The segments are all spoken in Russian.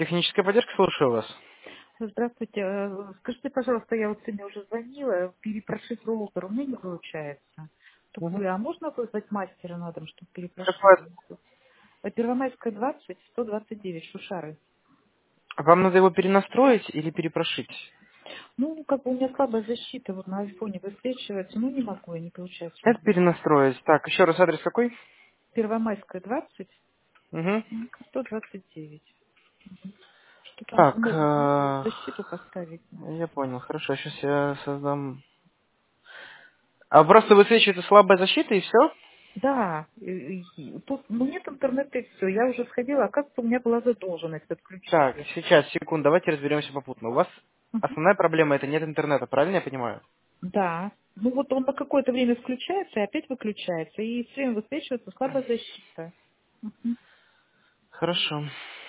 Техническая поддержка, слушаю вас. Здравствуйте. Скажите, пожалуйста, я вот сегодня уже звонила, перепрошить роутер у меня не получается. Мгм. А можно вызвать мастера на дом, чтобы перепрошил? Какой Первомайская 20, 129, Шушары. Вам надо его перенастроить или перепрошить? Ну, как бы у меня слабая защита, вот на айфоне высвечивается, ну не могу, я не получается у Это меня. перенастроить. Так, еще раз адрес какой? Первомайская 20, Угу. 129. Что там Так, можно новую защиту поставить надо. я понял. Хорошо, сейчас я создам... А просто высвечивается слабая защита и все? Да, тут ну, нет интернета и все. Я уже сходила, оказывается, у меня была задолженность, Так, отключили. сейчас, секунду, давайте разберемся попутно. У вас Мгм. основная проблема это нет интернета, правильно я понимаю? Да. Ну вот он на какое-то время включается и опять выключается. И все время высвечивается слабая защита. Мгм. Хорошо.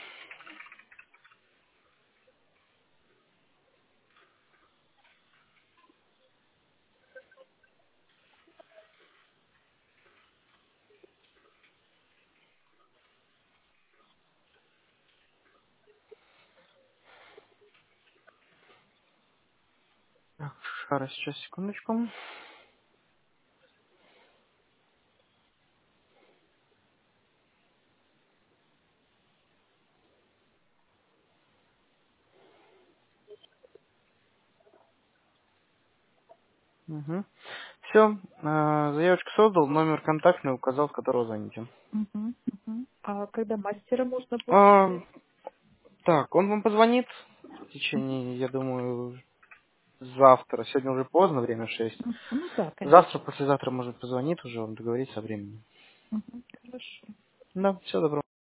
Так, Шара, сейчас, секундочку. Угу. Все, заявочку создал, номер контактный указал, с которого звоните. Мгм. Мгм. А когда мастера можно будет А, ждать? так, он вам позвонит в течение, я думаю, завтра. Сегодня уже поздно, время 6. Ну да, Завтра, конечно. послезавтра, может, позвонит уже, он договорится о времени. Мгм. Хорошо. Да, все, добро.